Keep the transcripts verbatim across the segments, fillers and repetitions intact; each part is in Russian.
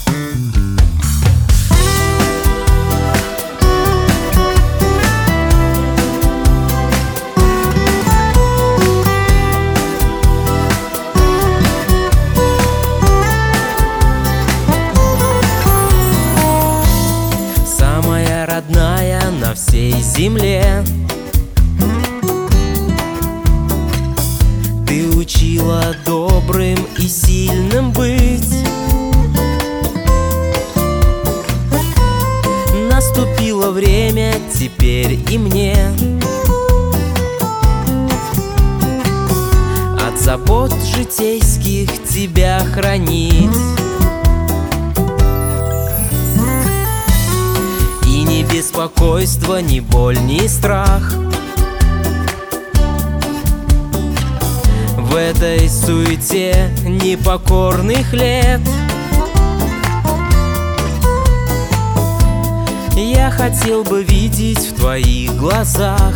Родная на всей земле, ты учила добрым и сильным быть. Наступило время теперь и мне от забот житейских тебя хранить. Ни беспокойство, ни боль, ни страх в этой суете непокорных лет. Я хотел бы видеть в твоих глазах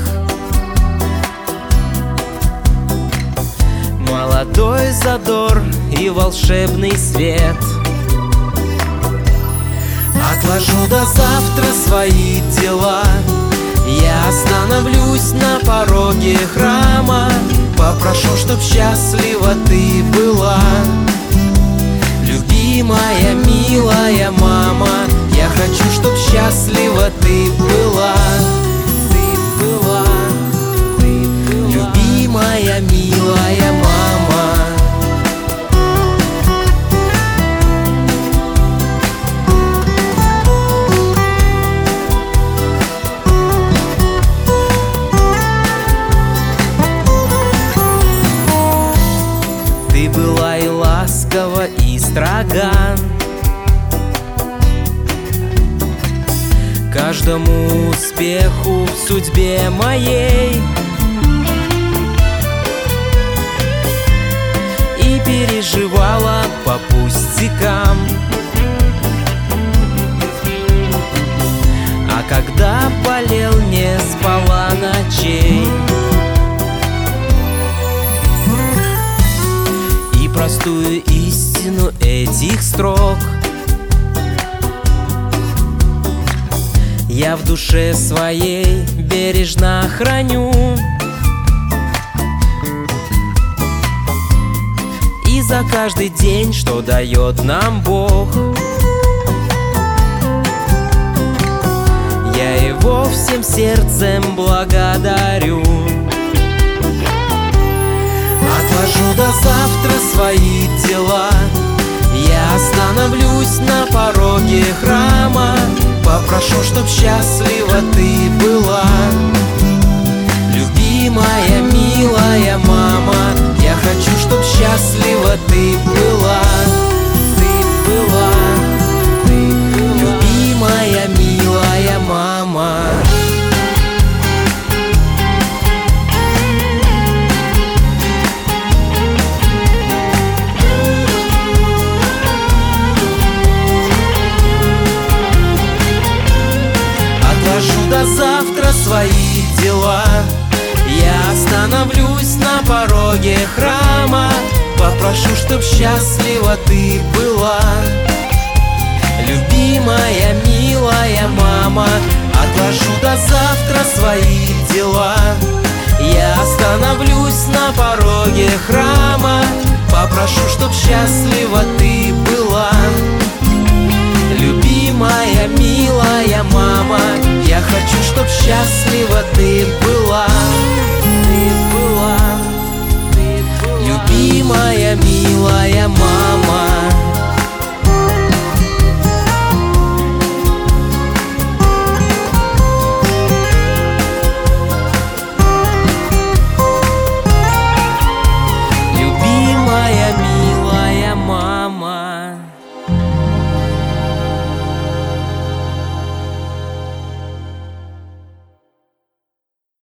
молодой задор и волшебный свет. Отложу до завтра свои дела, я остановлюсь на пороге храма, попрошу, чтоб счастлива ты была. Любимая, милая мама, я хочу, чтоб счастлива ты была. Ты была, ты была. Любимая, милая мама. Была и ласкова, и строга каждому успеху в судьбе моей, и переживала по пустякам. А когда болел, не спала ночей. Простую истину этих строк я в душе своей бережно храню, и за каждый день, что дает нам Бог, я Его всем сердцем благодарю. Отложу до завтра свои дела, я остановлюсь на пороге храма, попрошу, чтоб счастлива ты была. Любимая, милая мама, я хочу, чтоб счастлива ты была. Ты была, ты была. Любимая, милая мама. До завтра свои дела, я остановлюсь на пороге храма, попрошу, чтоб счастлива ты была. Любимая, милая мама, отложу до завтра свои дела, я остановлюсь на пороге храма, попрошу, чтоб счастлива ты была. Любимая, милая мама, я хочу, чтоб счастлива ты была.